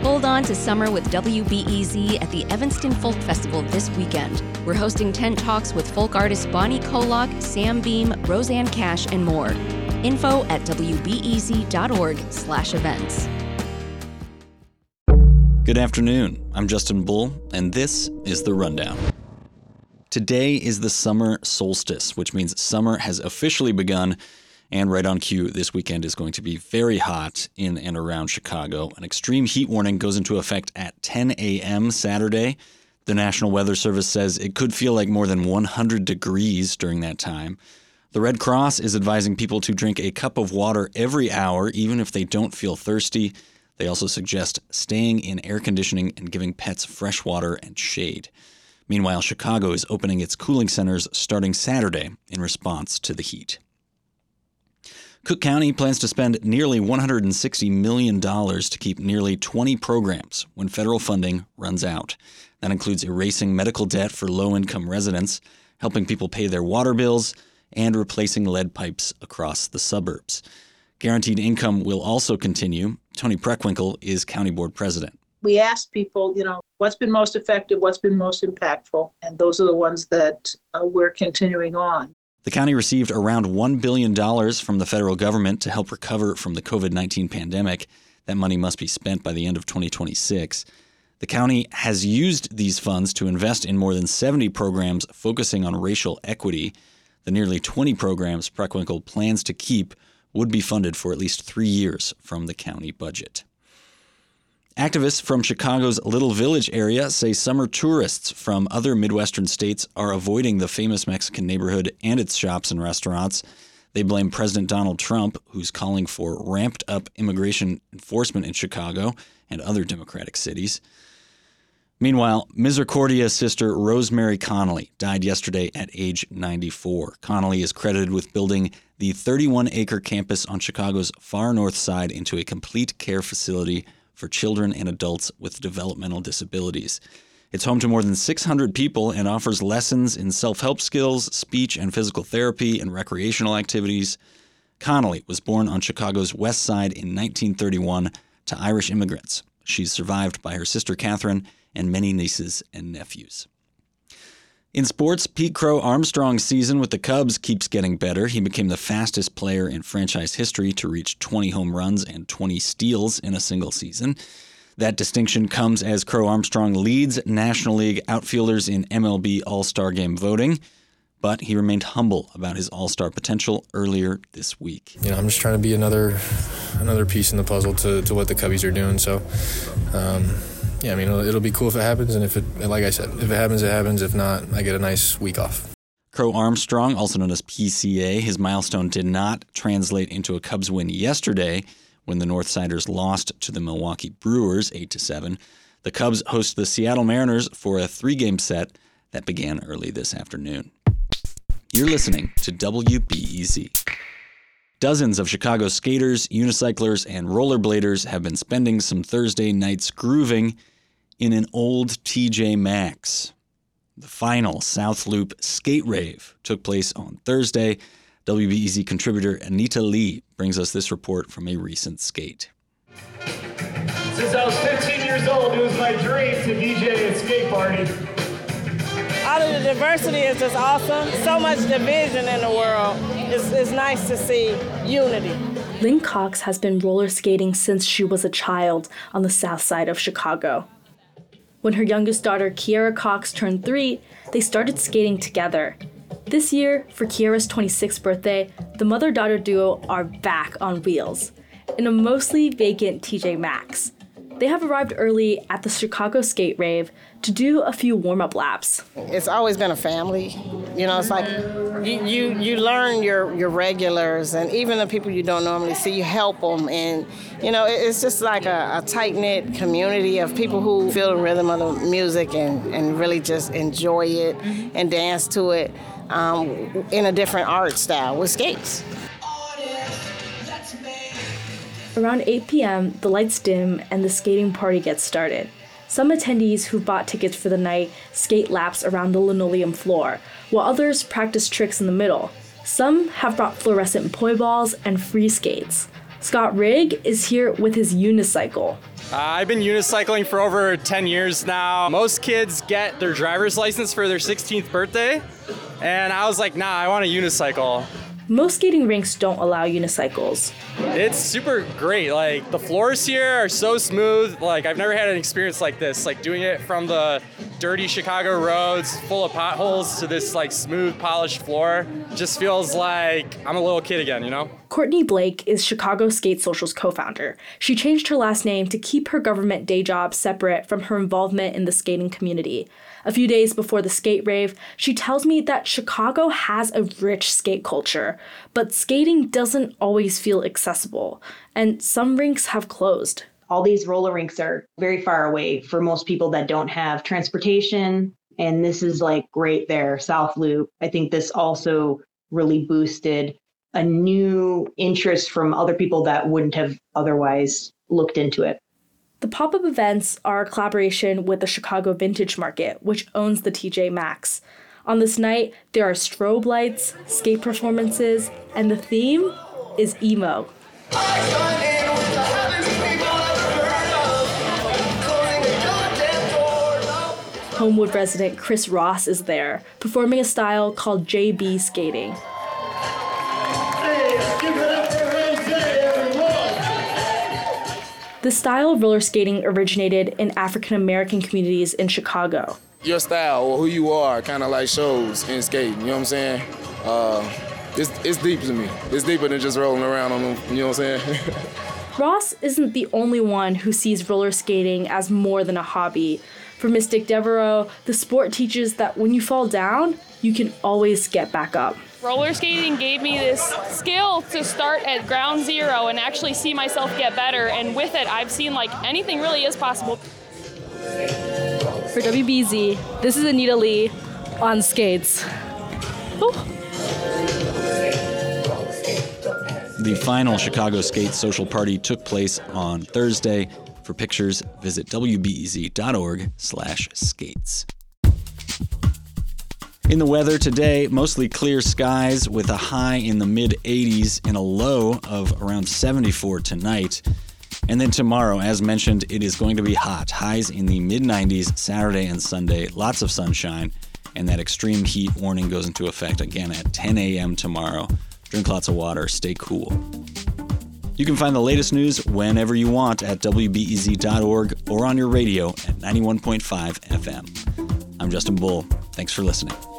Hold on to summer with WBEZ at the Evanston Folk Festival this weekend. We're hosting tent talks with folk artists Bonnie Kolock, Sam Beam, Roseanne Cash, and more. Info at wbez.org/events. Good afternoon. I'm Justin Bull, and this is The Rundown. Today is the summer solstice, which means summer has officially begun. And right on cue, this weekend is going to be very hot in and around Chicago. An extreme heat warning goes into effect at 10 a.m. Saturday. The National Weather Service says it could feel like more than 100 degrees during that time. The Red Cross is advising people to drink a cup of water every hour, even if they don't feel thirsty. They also suggest staying in air conditioning and giving pets fresh water and shade. Meanwhile, Chicago is opening its cooling centers starting Saturday in response to the heat. Cook County plans to spend nearly $160 million to keep nearly 20 programs when federal funding runs out. That includes erasing medical debt for low-income residents, helping people pay their water bills, and replacing lead pipes across the suburbs. Guaranteed income will also continue. Toni Preckwinkle is county board president. We asked people, what's been most effective, what's been most impactful, and those are the ones that we're continuing on. The county received around $1 billion from the federal government to help recover from the COVID-19 pandemic. That money must be spent by the end of 2026. The county has used these funds to invest in more than 70 programs focusing on racial equity. The nearly 20 programs Preckwinkle plans to keep would be funded for at least 3 years from the county budget. Activists from Chicago's Little Village area say summer tourists from other Midwestern states are avoiding the famous Mexican neighborhood and its shops and restaurants. They blame President Donald Trump, who's calling for ramped-up immigration enforcement in Chicago and other Democratic cities. Meanwhile, Misericordia's sister Rosemary Connolly died yesterday at age 94. Connolly is credited with building the 31-acre campus on Chicago's far north side into a complete care facility for children and adults with developmental disabilities. It's home to more than 600 people and offers lessons in self-help skills, speech and physical therapy, and recreational activities. Connolly was born on Chicago's west side in 1931 to Irish immigrants. She's survived by her sister Catherine and many nieces and nephews. In sports, Pete Crow Armstrong's season with the Cubs keeps getting better. He became the fastest player in franchise history to reach 20 home runs and 20 steals in a single season. That distinction comes as Crow Armstrong leads National League outfielders in MLB All-Star Game voting, but he remained humble about his All-Star potential earlier this week. I'm just trying to be another piece in the puzzle to what the Cubbies are doing, so it'll be cool if it happens, and like I said, if it happens, it happens. If not, I get a nice week off. Crow Armstrong, also known as PCA, his milestone did not translate into a Cubs win yesterday when the Northsiders lost to the Milwaukee Brewers 8-7. The Cubs host the Seattle Mariners for a 3-game set that began early this afternoon. You're listening to WBEZ. Dozens of Chicago skaters, unicyclers, and rollerbladers have been spending some Thursday nights grooving in an old TJ Maxx. The final South Loop Skate Rave took place on Thursday. WBEZ contributor Anita Lee brings us this report from a recent skate. Since I was 15 years old, it was my dream to DJ a skate party. All of the diversity is just awesome. So much division in the world. It's nice to see unity. Lynn Cox has been roller skating since she was a child on the south side of Chicago. When her youngest daughter, Kiara Cox, turned 3, they started skating together. This year, for Kiara's 26th birthday, the mother-daughter duo are back on wheels in a mostly vacant TJ Maxx. They have arrived early at the Chicago Skate Rave to do a few warm-up laps. It's always been a family. It's like you learn your regulars, and even the people you don't normally see, you help them. And, it's just like a tight-knit community of people who feel the rhythm of the music and really just enjoy it and dance to it in a different art style with skates. Around 8 p.m., the lights dim and the skating party gets started. Some attendees who bought tickets for the night skate laps around the linoleum floor, while others practice tricks in the middle. Some have brought fluorescent poi balls and free skates. Scott Rigg is here with his unicycle. I've been unicycling for over 10 years now. Most kids get their driver's license for their 16th birthday, and I was like, nah, I want a unicycle. Most skating rinks don't allow unicycles. It's super great. Like, the floors here are so smooth. Like, I've never had an experience like this. Like, doing it from the dirty Chicago roads full of potholes to this, like, smooth, polished floor just feels like I'm a little kid again, you know? Courtney Blake is Chicago Skate Social's co-founder. She changed her last name to keep her government day job separate from her involvement in the skating community. A few days before the skate rave, she tells me that Chicago has a rich skate culture, but skating doesn't always feel accessible, and some rinks have closed. All these roller rinks are very far away for most people that don't have transportation, and this is like right there, South Loop. I think this also really boosted a new interest from other people that wouldn't have otherwise looked into it. The pop-up events are a collaboration with the Chicago Vintage Market, which owns the TJ Maxx. On this night, there are strobe lights, skate performances, and the theme is emo. Homewood resident Chris Ross is there, performing a style called JB skating. The style of roller skating originated in African American communities in Chicago. Your style or who you are kind of like shows in skating, you know what I'm saying? It's deep to me. It's deeper than just rolling around on them, you know what I'm saying? Ross isn't the only one who sees roller skating as more than a hobby. For Mystic Devereaux, the sport teaches that when you fall down, you can always get back up. Roller skating gave me this skill to start at ground zero and actually see myself get better. And with it, I've seen like anything really is possible. For WBZ, this is Anita Lee on skates. Ooh. The final Chicago Skate Social Party took place on Thursday. For pictures, visit wbez.org/skates. In the weather today, mostly clear skies with a high in the mid-80s and a low of around 74 tonight. And then tomorrow, as mentioned, it is going to be hot. Highs in the mid-90s Saturday and Sunday, lots of sunshine, and that extreme heat warning goes into effect again at 10 a.m. tomorrow. Drink lots of water, stay cool. You can find the latest news whenever you want at wbez.org or on your radio at 91.5 FM. I'm Justin Bull. Thanks for listening.